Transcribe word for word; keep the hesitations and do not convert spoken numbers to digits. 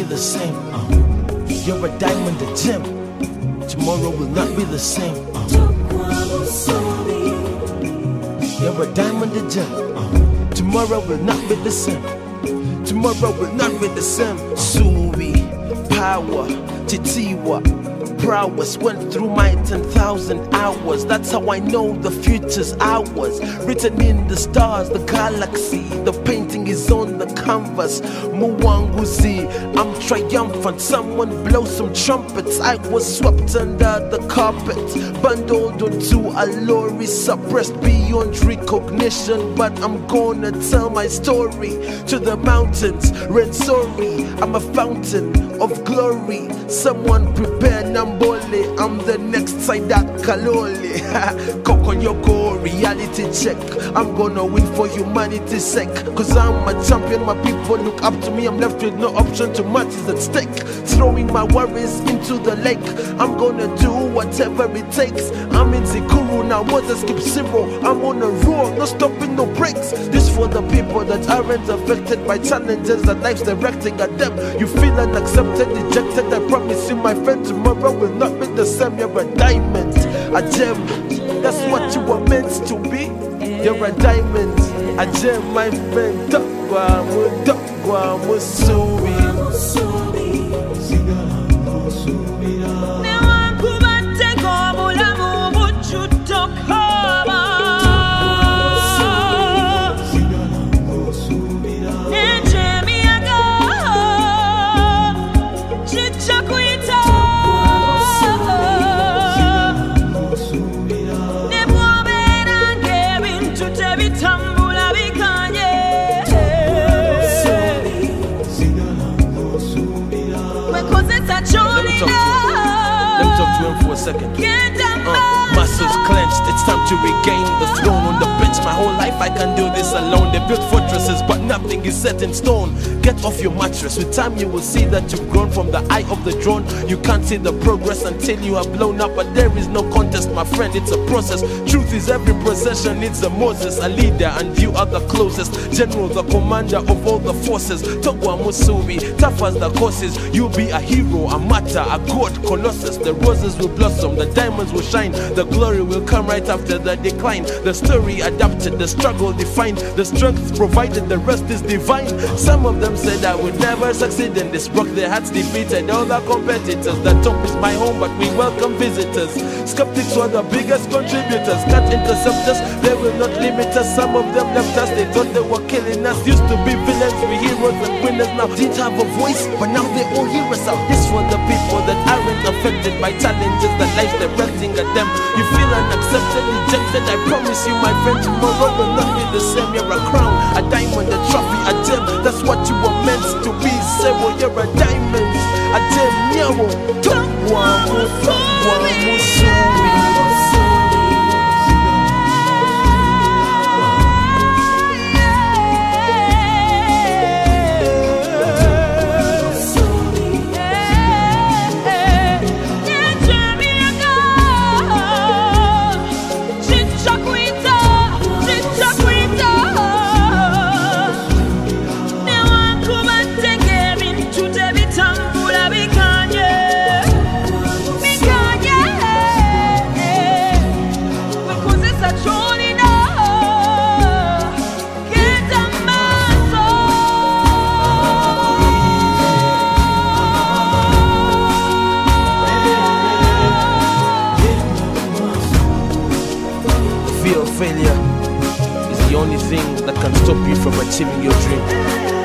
the same. Uh, you're a diamond, a gem. Tomorrow will not be the same. Uh, you're a diamond, a gem. Uh, tomorrow will not be the same. Tomorrow will not be the same. Subi, power, Titiwa, prowess went through my ten thousand hours. That's how I know the future's ours. Written in the stars, the galaxy. The painting is on the canvas. Muwanguzi, I'm triumphant. Someone blow some trumpets. I was swept under the carpet, bundled onto a lorry, suppressed beyond recognition. But I'm gonna tell my story to the mountains. Rensori, I'm a fountain of glory. Someone prepare Nambole, I'm the next side that Kalole. Kokoyoko, reality check. I'm gonna win for humanity's sake. Cause I'm a champion, my people look up to me. I'm left with no option, too much is at stake. Throwing my worries into the lake. I'm gonna do whatever it takes. I'm in Zikuru, now waters keep zero. I'm on a roll, no stopping, no breaks. This for the people that aren't affected by challenges that life's directing at them. You feel unaccepted, dejected, I promise you my friend, tomorrow will not be the same. You're a diamond, a gem, that's what you were meant to be. You're a diamond, a gem, my friend. Tokwa, tokwa, musui. Let me talk to him for a second. Uh, muscles clenched, it's time to regain the throne on the bench. My whole life I can do this alone. They built fortresses, but nothing is set in stone. Get off your mattress. With time you will see that you've grown from the eye of the drone. You can't see the progress until you are blown up, but there is no contest, my friend, it's a process. Truth is every procession needs a Moses, a leader, and you are the closest. General, the commander of all the forces. Togwa Musubi, tough as the courses. You'll be a hero, a martyr, a god, colossus. The roses will blossom, the diamonds will shine. The glory will come right after the decline. The story adapted, the struggle defined. The strength provided, the rest is divine. Some of them said I would never succeed in this. Broke their hearts, defeated all the competitors. The top is my home, but we welcome visitors. Skeptics were the biggest contributors. Can't intercept us, they will not limit us. Some of them left us, they thought they were killing us. Used to be villains, we heroes and winners now. Didn't have a voice, but now they all hear us out. This for the people that aren't affected by challenges that life's directing at them. You feel unaccepted, rejected, I promise you my friend, tomorrow will not be the same. You're a crown, a diamond, a trophy, a gem. That's what you were meant to be. Say, well, you're a diamond, a gem. Nyawo, tokwa, tokwa, musumi. Failure is the only thing that can stop you from achieving your dream.